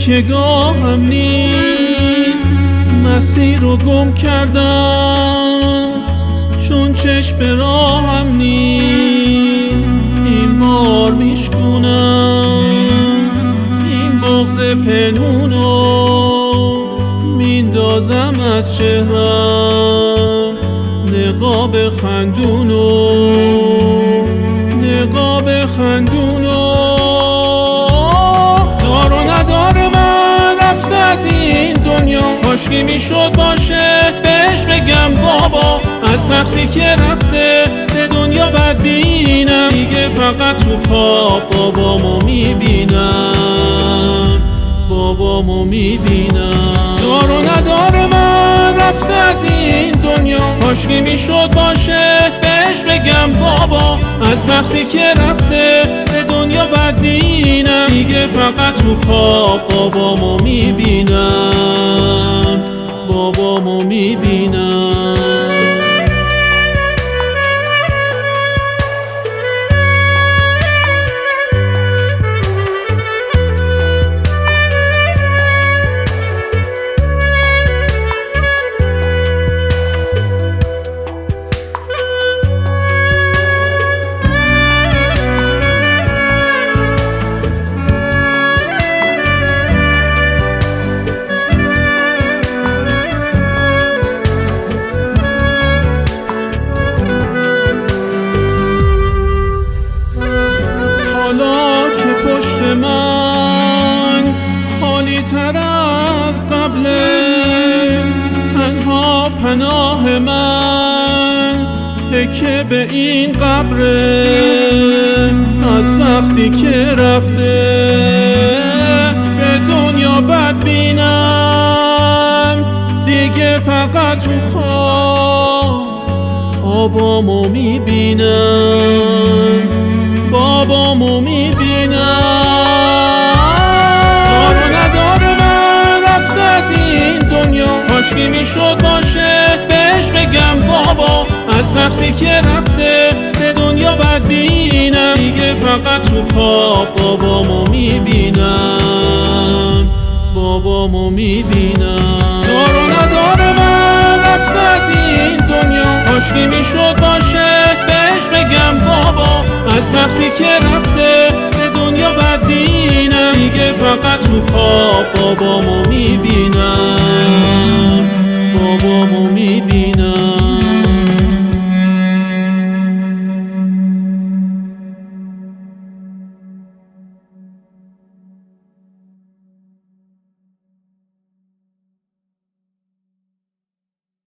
تکیه‌گاهم نیست، مسیر رو گم کردم چون چشم راهم نیست. این بار میشکنم این بغض پنهونو، میندازم از چهرم نقاب خندونو، نقاب خندونو. دار و ندار من رفته از این دنیا، کاشکی میشد باشه بهش بگم بابا. از وقتی که رفته به دنیا بدبینم، دیگه فقط تو خواب بابامو میبینم، بابامو میبینم. دار و ندار من رفته از این دنیا، کاشکی میشد باشه بهش بگم بابا. از وقتی که رفته به دنیا بدبینم، دیگه فقط تو خواب بابامو میبینم، بابامو میبینم. پشت من خالی تر از قبله، تنها پناه من تکیه به این قبره. از وقتی که رفته به دنیا بدبینم، دیگه فقط تو خواب بابامو میبینم، بابامو میبینم. دار و ندار من رفته از این دنیا، کاشکی میشد باشه بهش بگم بابا. از وقتی که رفته به دنیا بدبینم، دیگه فقط تو خواب بابامو میبینم، بابامو میبینم. دار و ندار من رفته از این دنیا، کاشکی میشد باشه بهش بگم بابا. از وقتی که رفته به دنیا بدبینم، دیگه فقط تو خواب بابامو میبینم، بابامو